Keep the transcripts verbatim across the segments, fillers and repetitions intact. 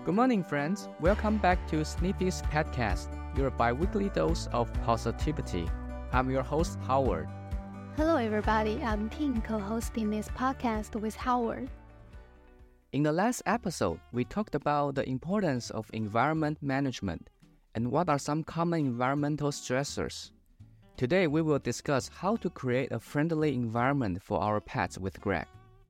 Good morning, friends. Welcome back to Sniffy's Podcast, your bi-weekly dose of positivity. I'm your host, Howard. Hello, everybody. I'm Ting, co-hosting this podcast with Howard. In the last episode, we talked about the importance of environment management and what are some common environmental stressors. Today, we will discuss how to create a friendly environment for our pets with Greg.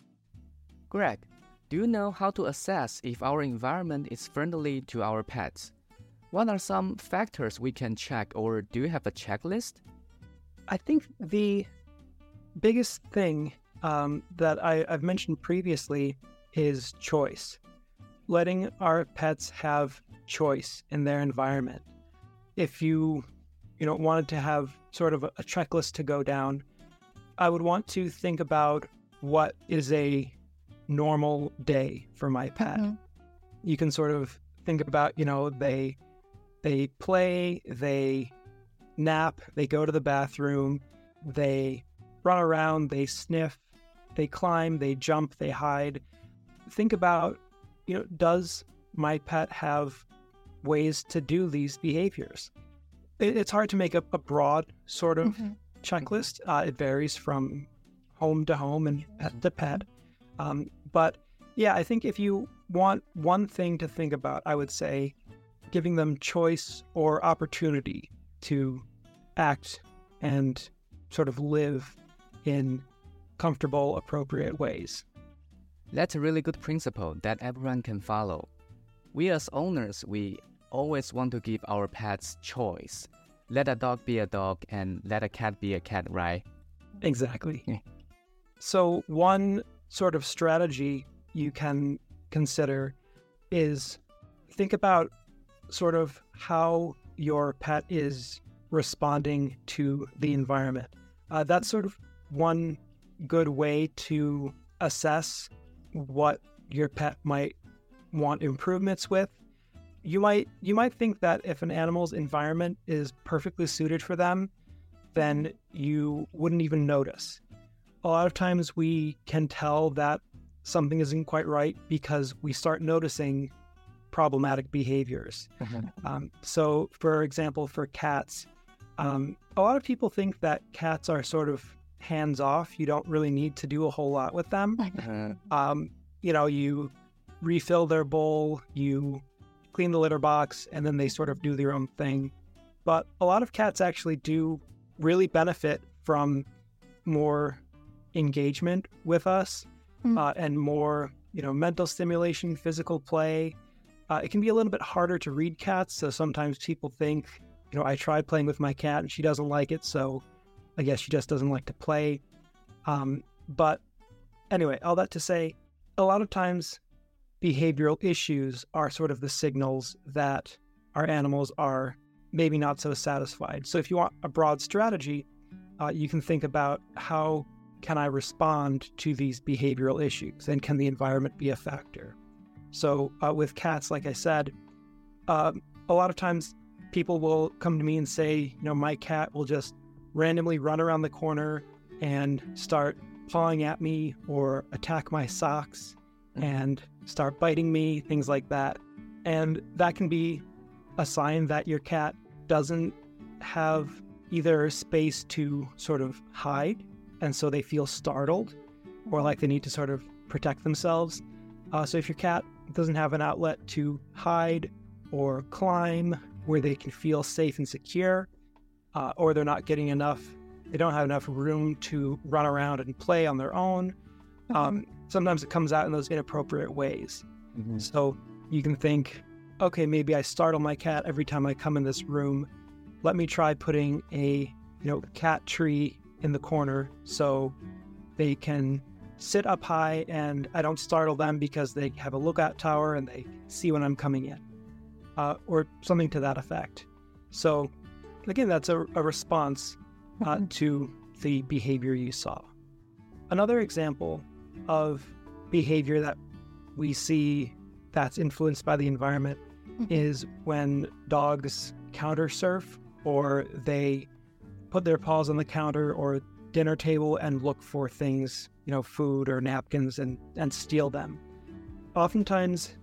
Greg, do you know how to assess if our environment is friendly to our pets? What are some factors we can check, or do you have a checklist? I think the biggest thing um, that I, I've mentioned previously is choice. Letting our pets have choice in their environment. If you, you know, wanted to have sort of a, a checklist to go down, I would want to think about what is a normal day for my pet. Mm-hmm. You can sort of think about, you know, they they play, they nap, they go to the bathroom, they run around, they sniff, they climb, they jump, they hide. Think about, you know, does my pet have ways to do these behaviors? It, it's hard to make a, a broad sort of mm-hmm. checklist. Uh, it varies from home to home and pet to pet. Um, but yeah, I think if you want one thing to think about, I would say giving them choice or opportunity to act and sort of live in comfortable, appropriate ways. That's a really good principle that everyone can follow. We as owners, we always want to give our pets choice. Let a dog be a dog and let a cat be a cat, right? Exactly. Yeah. So one sort of strategy you can consider is think about sort of how your pet is responding to the environment. Uh, that's sort of one good way to assess what your pet might want improvements with. You might you might think that if an animal's environment is perfectly suited for them, then you wouldn't even notice. A lot of times we can tell that something isn't quite right because we start noticing problematic behaviors. Mm-hmm. Um, so, for example, for cats, um, a lot of people think that cats are sort of hands-off. You don't really need to do a whole lot with them. Mm-hmm. Um, you know, you refill their bowl, you clean the litter box, and then they sort of do their own thing. But a lot of cats actually do really benefit from more engagement with us mm. uh, and more, you know, mental stimulation, physical play. Uh, it can be a little bit harder to read cats, so sometimes people think, you know, I tried playing with my cat and she doesn't like it, so I guess she just doesn't like to play. Um, but anyway, all that to say, a lot of times behavioral issues are sort of the signals that our animals are maybe not so satisfied. So if you want a broad strategy, uh, you can think about how can I respond to these behavioral issues, and can the environment be a factor? So uh, with cats, like I said, uh, a lot of times people will come to me and say, you know, my cat will just randomly run around the corner and start pawing at me or attack my socks and start biting me, things like that. And that can be a sign that your cat doesn't have either space to sort of hide, and so they feel startled or like they need to sort of protect themselves. Uh, so if your cat doesn't have an outlet to hide or climb where they can feel safe and secure, uh, or they're not getting enough, they don't have enough room to run around and play on their own, um, sometimes it comes out in those inappropriate ways. Mm-hmm. So you can think, okay, maybe I startle my cat every time I come in this room. Let me try putting a, you know, cat tree in the corner so they can sit up high and I don't startle them because they have a lookout tower and they see when I'm coming in, uh, or something to that effect. So again, that's a, a response uh, to the behavior you saw. Another example of behavior that we see that's influenced by the environment is when dogs counter surf, or they put their paws on the counter or dinner table and look for things, you know, food or napkins, and, and steal them. Oftentimes,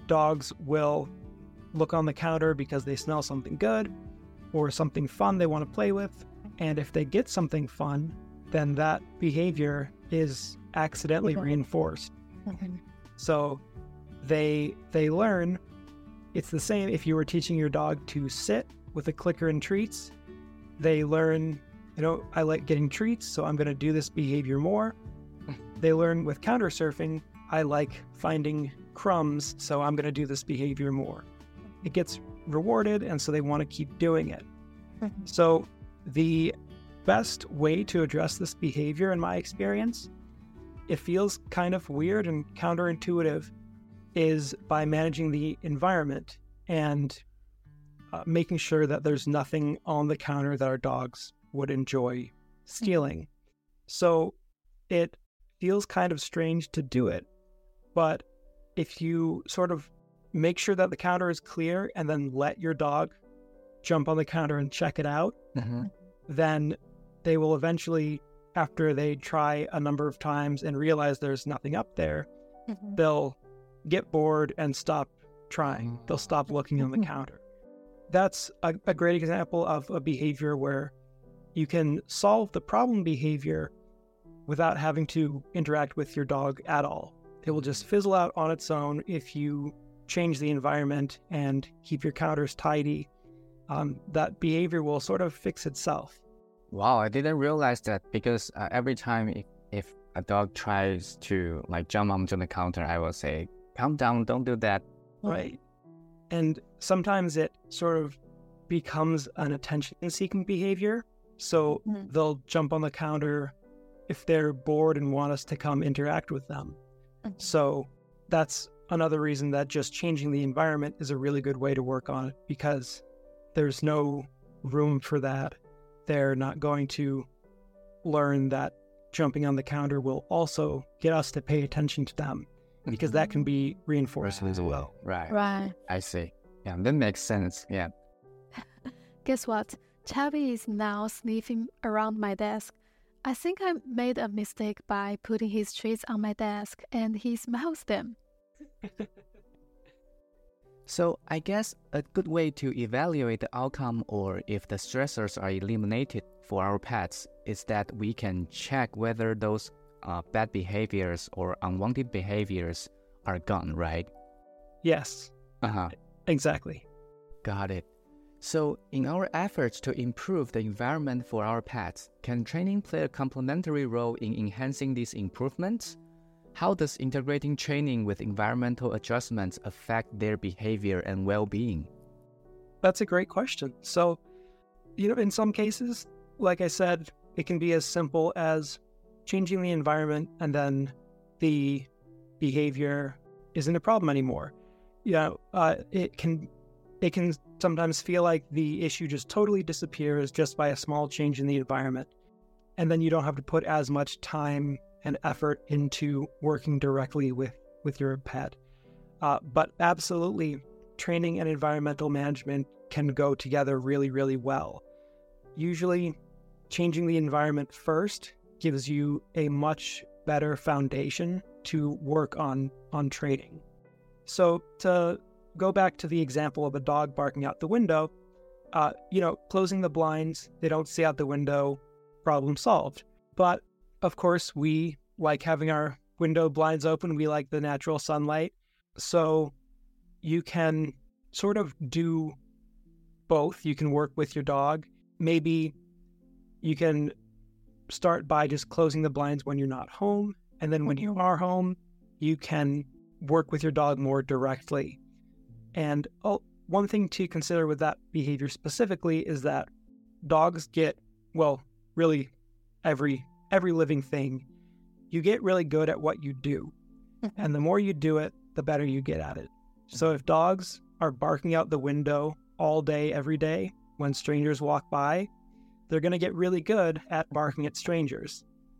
dogs will look on the counter because they smell something good or something fun they want to play with. And if they get something fun, then that behavior is accidentally Yeah. reinforced. Mhm. So they they learn. It's the same if you were teaching your dog to sit with a clicker and treats. They learn, you know, I like getting treats, so I'm going to do this behavior more. They learn with counter surfing, I like finding crumbs, so I'm going to do this behavior more. It gets rewarded, and so they want to keep doing it. Mhm. So the best way to address this behavior, in my experience, it feels kind of weird and counterintuitive, is by managing the environment and uh, making sure that there's nothing on the counter that our dogs would enjoy stealing. So it feels kind of strange to do it, but if you sort of make sure that the counter is clear and then let your dog jump on the counter and check it out, Mhm. then they will eventually, after they try a number of times and realize there's nothing up there, Mhm. they'll get bored and stop trying. They'll stop looking on the counter. That's a, a great example of a behavior where you can solve the problem behavior without having to interact with your dog at all. It will just fizzle out on its own if you change the environment and keep your counters tidy. Um, that behavior will sort of fix itself. Wow, I didn't realize that because uh, every time if, if a dog tries to like jump onto the counter, I will say, calm down, don't do that. Right. And sometimes it sort of becomes an attention-seeking behavior. So Mhm. they'll jump on the counter if they're bored and want us to come interact with them. Mhm. So that's another reason that just changing the environment is a really good way to work on it, because there's no room for that. They're not going to learn that jumping on the counter will also get us to pay attention to them, because that can be reinforced as well. Right. Right. I see. Yeah, that makes sense. Yeah. Guess what? Chubby is now sniffing around my desk. I think I made a mistake by putting his treats on my desk, and he smells them. So I guess a good way to evaluate the outcome or if the stressors are eliminated for our pets is that we can check whether those uh, bad behaviors or unwanted behaviors are gone, right? Yes, Uh-huh. exactly. Got it. So in our efforts to improve the environment for our pets, can training play a complementary role in enhancing these improvements? How does integrating training with environmental adjustments affect their behavior and well-being? That's a great question. So, you know, in some cases, like I said, it can be as simple as changing the environment and then the behavior isn't a problem anymore. You know, uh, it can it can sometimes feel like the issue just totally disappears just by a small change in the environment. And then you don't have to put as much time and effort into working directly with, with your pet. Uh, but absolutely, training and environmental management can go together really, really well. Usually, changing the environment first gives you a much better foundation to work on, on training. So to go back to the example of a dog barking out the window, uh, you know, closing the blinds, they don't see out the window, problem solved. But of course, we like having our window blinds open. We like the natural sunlight. So you can sort of do both. You can work with your dog. Maybe you can start by just closing the blinds when you're not home. And then when you are home, you can work with your dog more directly. And oh, one thing to consider with that behavior specifically is that dogs get, well, really every every living thing, you get really good at what you do. And the more you do it, the better you get at it. So if dogs are barking out the window all day, every day, when strangers walk by, they're going to get really good at barking at strangers.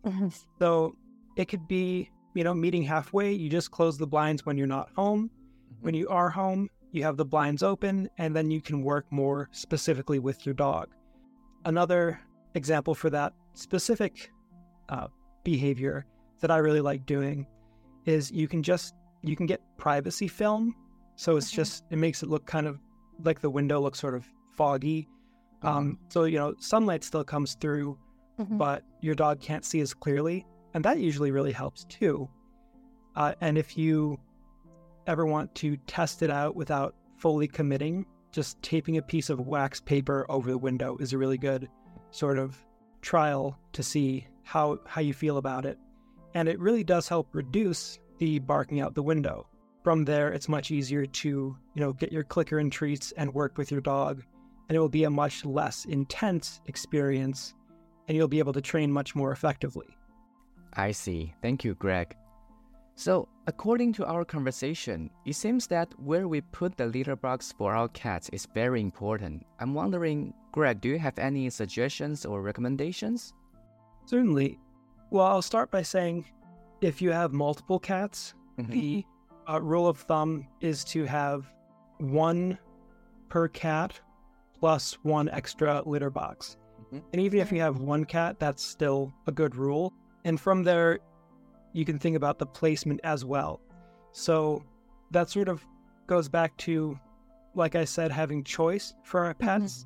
So it could be, you know, meeting halfway. You just close the blinds when you're not home. When you are home, you have the blinds open, and then you can work more specifically with your dog. Another example for that specific uh, behavior that I really like doing is you can just, you can get privacy film So it's Mhm. just, it makes it look kind of like the window looks sort of foggy. Um, so, you know, sunlight still comes through, Mhm. but your dog can't see as clearly. And that usually really helps too. Uh, and if you ever want to test it out without fully committing, just taping a piece of wax paper over the window is a really good sort of trial to see how, how you feel about it. And it really does help reduce the barking out the window. From there, it's much easier to, you know, get your clicker and treats and work with your dog. And it will be a much less intense experience, and you'll be able to train much more effectively. I see. Thank you, Greg. So, according to our conversation, it seems that where we put the litter box for our cats is very important. I'm wondering, Greg, do you have any suggestions or recommendations? Certainly. Well, I'll start by saying if you have multiple cats, Mhm. the uh, rule of thumb is to have one per cat plus one extra litter box. Mhm. And even if you have one cat, that's still a good rule. And from there, you can think about the placement as well. So that sort of goes back to, like I said, having choice for our pets.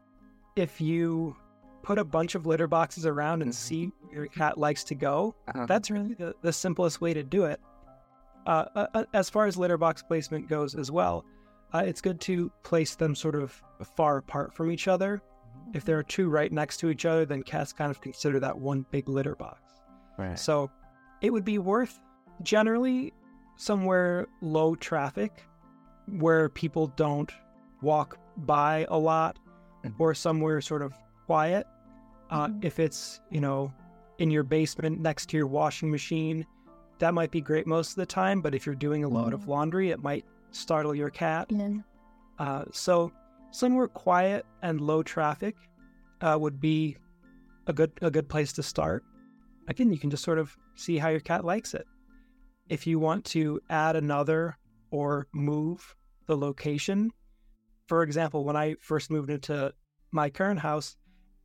If you put a bunch of litter boxes around and Mhm. see where your cat likes to go, Uh-huh. that's really the, the simplest way to do it. Uh, uh, as far as litter box placement goes as well, uh, it's good to place them sort of far apart from each other. If there are two right next to each other, then cats kind of consider that one big litter box. Right. So it would be worth generally somewhere low traffic where people don't walk by a lot, Mhm. or somewhere sort of quiet. Uh, Mhm. If it's, you know, in your basement next to your washing machine, that might be great most of the time. But if you're doing a load of Mhm. laundry, it might startle your cat. Yeah. Uh, so somewhere quiet and low traffic uh, would be a good a good place to start. Again, you can just sort of see how your cat likes it. If you want to add another or move the location, for example, when I first moved into my current house,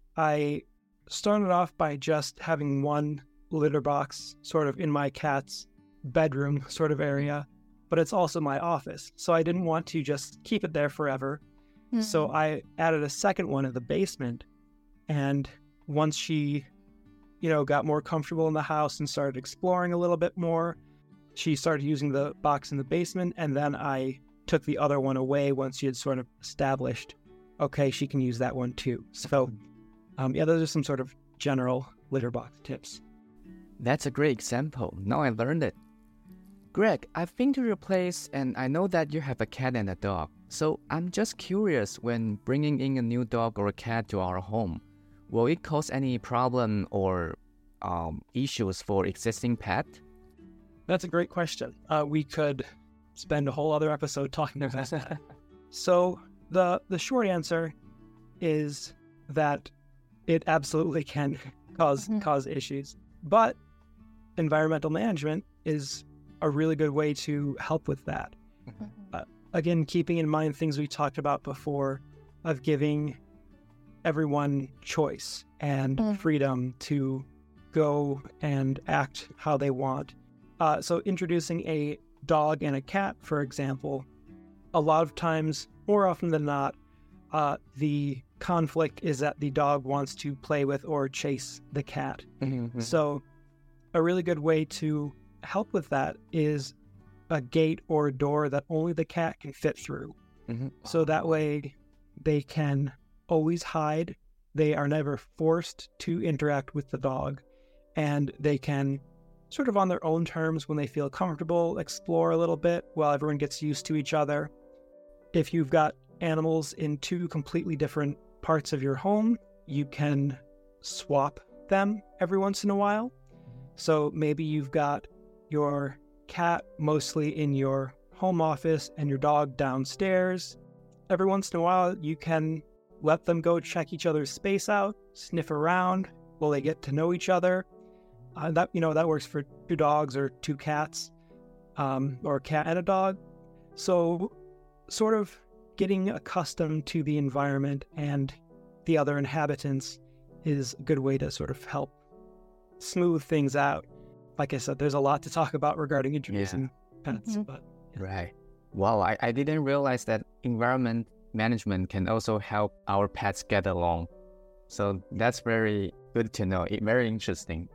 I started off by just having one litter box sort of in my cat's bedroom sort of area, but it's also my office. So I didn't want to just keep it there forever. So Mhm. I added a second one in the basement. And once she, you know, got more comfortable in the house and started exploring a little bit more, she started using the box in the basement. And then I took the other one away once she had sort of established, okay, she can use that one too. So, um, yeah, those are some sort of general litter box tips. That's a great example. Now I learned it. Greg, I've been to your place and I know that you have a cat and a dog. So I'm just curious, when bringing in a new dog or a cat to our home, will it cause any problem or um, issues for existing pet? That's a great question. Uh, we could spend a whole other episode talking about that. So the the short answer is that it absolutely can cause Mhm. cause issues, but environmental management is a really good way to help with that. Mhm. Again, keeping in mind things we talked about before of giving everyone choice and Mm. freedom to go and act how they want. Uh, so introducing a dog and a cat, for example, a lot of times, more often than not, uh, the conflict is that the dog wants to play with or chase the cat. Mm-hmm. So a really good way to help with that is a gate or a door that only the cat can fit through. Mm-hmm. So that way they can always hide. They are never forced to interact with the dog, and they can sort of on their own terms, when they feel comfortable, explore a little bit while everyone gets used to each other. If you've got animals in two completely different parts of your home, you can swap them every once in a while. So maybe you've got your cat mostly in your home office and your dog downstairs. Every once in a while, you can let them go check each other's space out, sniff around while they get to know each other. Uh, that you know that works for two dogs or two cats, um, or a cat and a dog. So, sort of getting accustomed to the environment and the other inhabitants is a good way to sort of help smooth things out. Like I said, there's a lot to talk about regarding introducing pets, Mhm. but Right. Wow, I, I didn't realize that environment management can also help our pets get along. So that's very good to know. It, very interesting.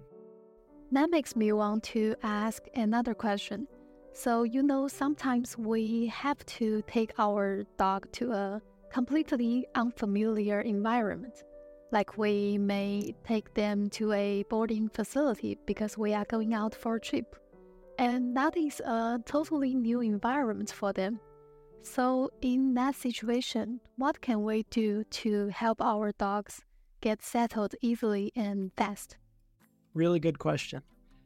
That makes me want to ask another question. So, you know, sometimes we have to take our dog to a completely unfamiliar environment. Like we may take them to a boarding facility because we are going out for a trip. And that is a totally new environment for them. So in that situation, what can we do to help our dogs get settled easily and fast? Really good question.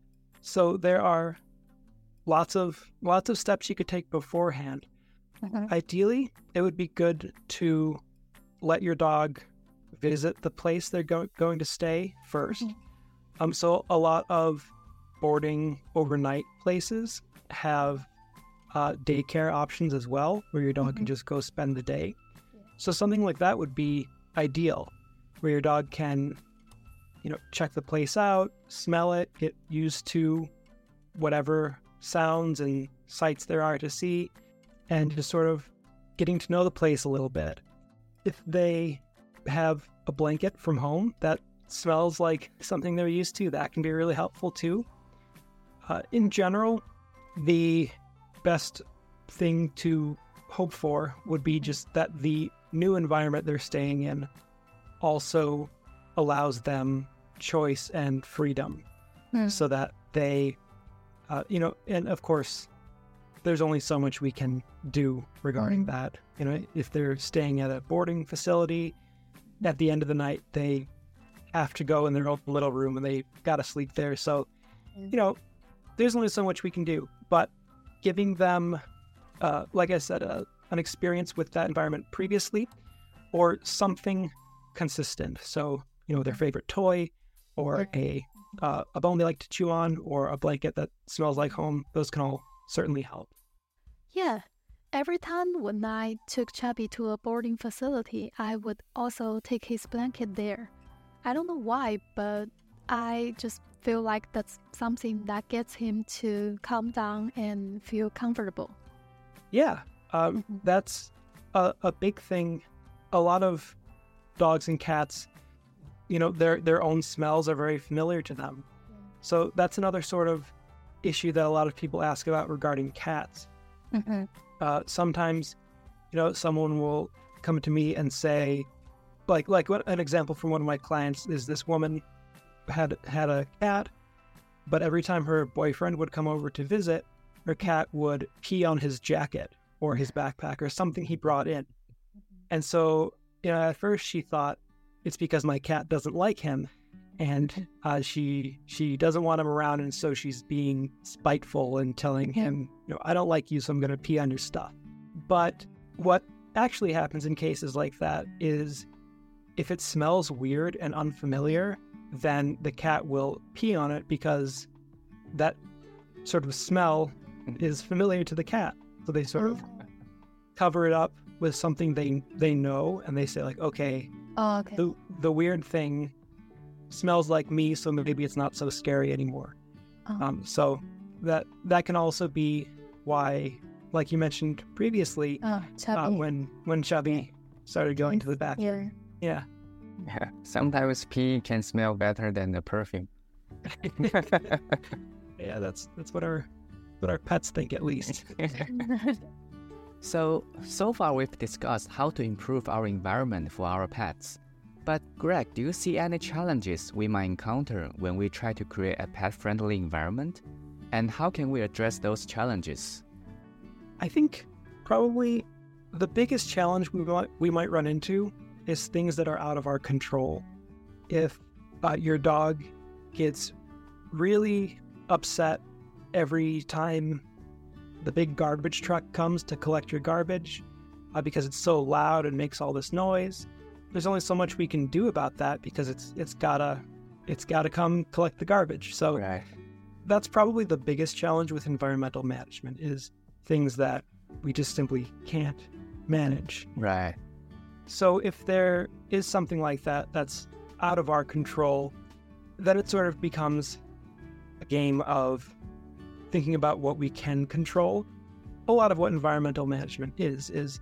So there are lots of lots of steps you could take beforehand. Mm-hmm. Ideally, it would be good to let your dog visit the place they're go- going to stay first. Mm-hmm. Um, so a lot of boarding overnight places have uh, daycare options as well, where your dog mm-hmm. can just go spend the day. Yeah. So something like that would be ideal, where your dog can, you know, check the place out, smell it, get used to whatever sounds and sights there are to see, and just sort of getting to know the place a little bit. If they have a blanket from home that smells like something they're used to, that can be really helpful too. Uh, in general, the best thing to hope for would be just that the new environment they're staying in also allows them choice and freedom, mm. so that they, uh, you know, and of course, there's only so much we can do regarding mm. that. You know, if they're staying at a boarding facility, at the end of the night, they have to go in their own little room and they got to sleep there. So, mm. you know, there's only so much we can do, but giving them, uh, like I said, uh, an experience with that environment previously, or something consistent. So, you know, their favorite toy, or a uh, a bone they like to chew on, or a blanket that smells like home. Those can all certainly help. Yeah. Every time when I took Chubby to a boarding facility, I would also take his blanket there. I don't know why, but I just feel like that's something that gets him to calm down and feel comfortable. Yeah, um, mm-hmm. that's a, a big thing. A lot of dogs and cats, you know, their their own smells are very familiar to them. Yeah. So that's another sort of issue that a lot of people ask about regarding cats. Mm-hmm. Uh, sometimes, you know, someone will come to me and say, like, like what, an example from one of my clients is this woman had had a cat, but every time her boyfriend would come over to visit, her cat would pee on his jacket or his backpack or something he brought in. And so, you know, at first she thought it's because my cat doesn't like him, and uh, she she doesn't want him around, and so she's being spiteful and telling him, you know, I don't like you, so I'm going to pee on your stuff. But what actually happens in cases like that is, if it smells weird and unfamiliar, then the cat will pee on it because that sort of smell is familiar to the cat. So they sort of cover it up with something they they know, and they say like, okay, oh, okay. the the weird thing smells like me, so maybe it's not so scary anymore. Oh. Um, so that that can also be why, like you mentioned previously, oh, uh, when when Chubby started going to the bathroom. Yeah. yeah. Yeah, sometimes pee can smell better than the perfume. Yeah, that's that's what our what our pets think, at least. So, so far we've discussed how to improve our environment for our pets. But Greg, do you see any challenges we might encounter when we try to create a pet-friendly environment? And how can we address those challenges? I think probably the biggest challenge we might, we might run into is things that are out of our control. If uh, your dog gets really upset every time the big garbage truck comes to collect your garbage uh, because it's so loud and makes all this noise, there's only so much we can do about that, because it's it's gotta it's gotta come collect the garbage. So right. That's probably the biggest challenge with environmental management, is things that we just simply can't manage. Right. So if there is something like that that's out of our control, then it sort of becomes a game of thinking about what we can control a lot of what environmental management is, is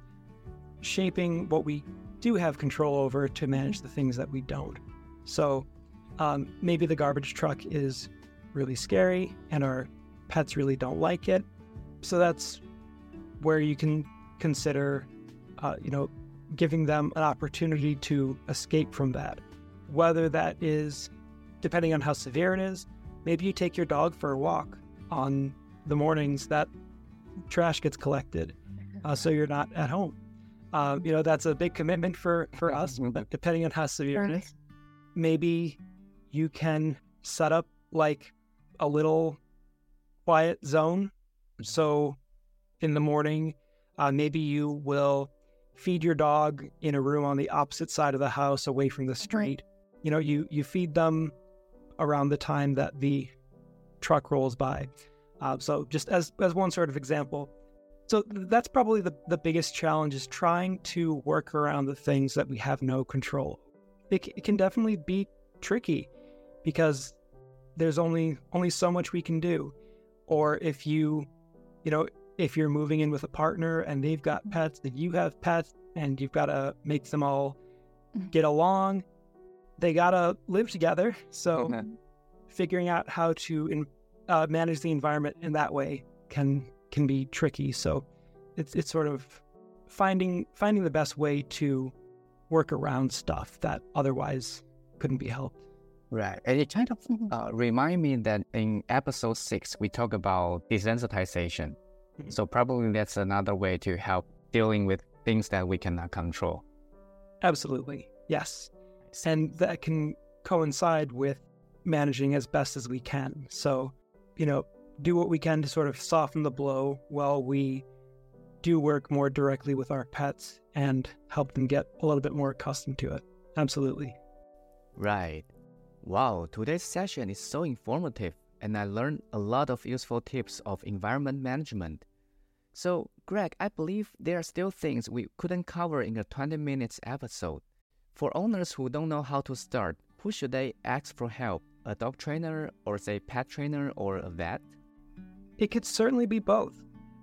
shaping what we do have control over to manage the things that we don't. So um, maybe the garbage truck is really scary and our pets really don't like it. So that's where you can consider, uh, you know, giving them an opportunity to escape from that. Whether that is, depending on how severe it is, maybe you take your dog for a walk on the mornings that trash gets collected, uh, so you're not at home. Uh, you know, that's a big commitment for, for us, but depending on how severe it is. Maybe you can set up like a little quiet zone. So in the morning, uh, maybe you will feed your dog in a room on the opposite side of the house away from the street. You know, you, you feed them around the time that the truck rolls by. Uh, so just as, as one sort of example. So that's probably the, the biggest challenge, is trying to work around the things that we have no control. It, it can definitely be tricky because there's only only so much we can do. Or if you, you know, if you're moving in with a partner and they've got pets and you have pets and you've got to make them all get along, they got to live together. So mm-hmm. figuring out how to in, uh, manage the environment in that way can can be tricky. So it's it's sort of finding finding the best way to work around stuff that otherwise couldn't be helped. Right. And it kind of uh, remind me that in episode six, we talk about desensitization. Mm-hmm. So probably that's another way to help dealing with things that we cannot control. Absolutely. Yes. And that can coincide with managing as best as we can. So, you know, do what we can to sort of soften the blow while we do work more directly with our pets and help them get a little bit more accustomed to it. Absolutely. Right. Wow, today's session is so informative, and I learned a lot of useful tips of environment management. So, Greg, I believe there are still things we couldn't cover in a twenty minutes episode. For owners who don't know how to start, who should they ask for help? A dog trainer, or say pet trainer, or a vet? It could certainly be both.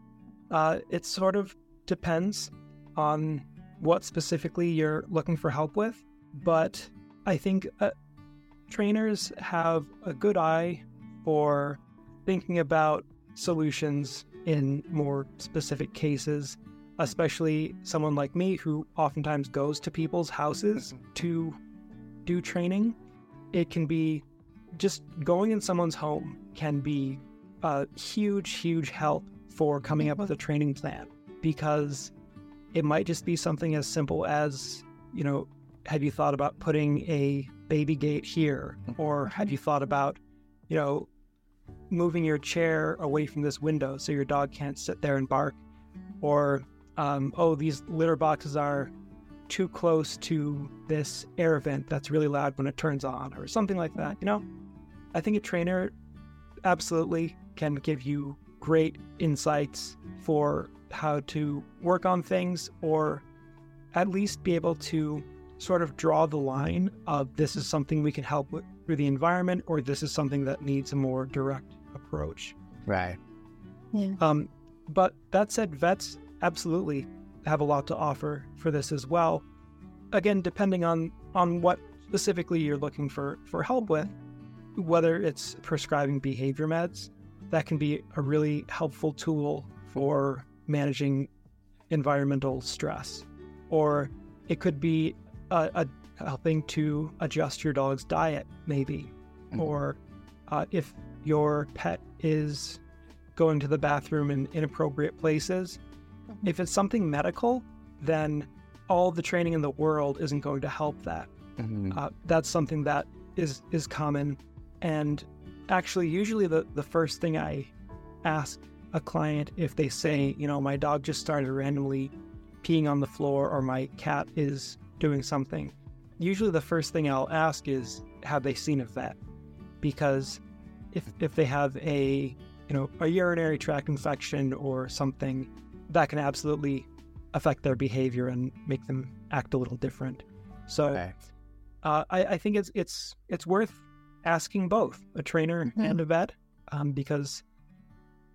Uh, it sort of depends on what specifically you're looking for help with, but I think uh, trainers have a good eye for thinking about solutions in more specific cases, especially someone like me who oftentimes goes to people's houses to do training. It can be just going in someone's home can be a huge, huge help for coming up with a training plan, because it might just be something as simple as, you know, have you thought about putting a baby gate here? Or have you thought about, you know, moving your chair away from this window so your dog can't sit there and bark? Or, um, oh, these litter boxes are too close to this air vent that's really loud when it turns on, or something like that, you know? I think a trainer absolutely can give you great insights for how to work on things, or at least be able to sort of draw the line of this is something we can help with through the environment, or this is something that needs a more direct approach. Right. Yeah. Um, but that said, vets absolutely have a lot to offer for this as well. Again, depending on, on what specifically you're looking for, for help with, whether it's prescribing behavior meds, that can be a really helpful tool for managing environmental stress. Or it could be a, a helping to adjust your dog's diet, maybe. Mm-hmm. Or uh, if your pet is going to the bathroom in inappropriate places, mm-hmm. if it's something medical, then all the training in the world isn't going to help that. Mm-hmm. Uh, that's something that is, is common. And actually, usually the, the first thing I ask a client, if they say, you know, my dog just started randomly peeing on the floor, or my cat is doing something, usually the first thing I'll ask is, have they seen a vet? Because if if they have a, you know, a urinary tract infection or something, that can absolutely affect their behavior and make them act a little different. So okay. uh, I, I think it's it's it's worth asking both a trainer mm-hmm. and a vet, um, because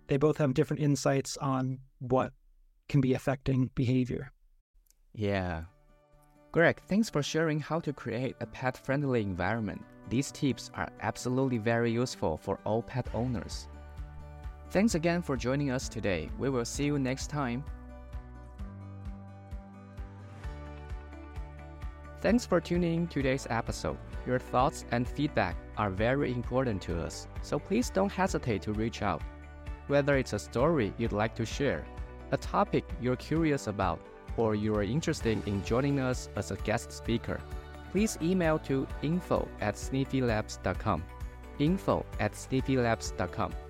they both have different insights on what can be affecting behavior. Yeah. Greg, thanks for sharing how to create a pet-friendly environment. These tips are absolutely very useful for all pet owners. Thanks again for joining us today. We will see you next time. Thanks for tuning in to today's episode. Your thoughts and feedback are very important to us, so please don't hesitate to reach out. Whether it's a story you'd like to share, a topic you're curious about, or you are interested in joining us as a guest speaker, please email to info at sniffylabs dot com. info at sniffylabs dot com.